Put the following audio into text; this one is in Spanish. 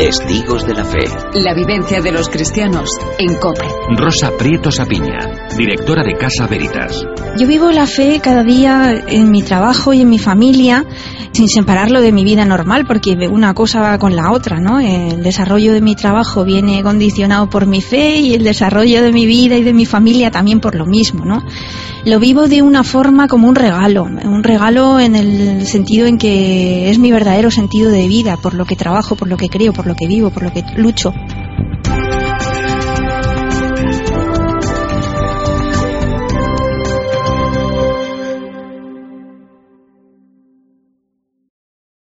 Testigos de la Fe. La vivencia de los cristianos en COPE. Rosa Prieto Sapiña, directora de Casa Veritas. Yo vivo la fe cada día en mi trabajo y en mi familia, sin separarlo de mi vida normal, porque una cosa va con la otra, ¿no? El desarrollo de mi trabajo viene condicionado por mi fe y el desarrollo de mi vida y de mi familia también por lo mismo, ¿no? Lo vivo de una forma como un regalo en el sentido en que es mi verdadero sentido de vida, por lo que trabajo, por lo que creo, por lo que vivo, por lo que lucho.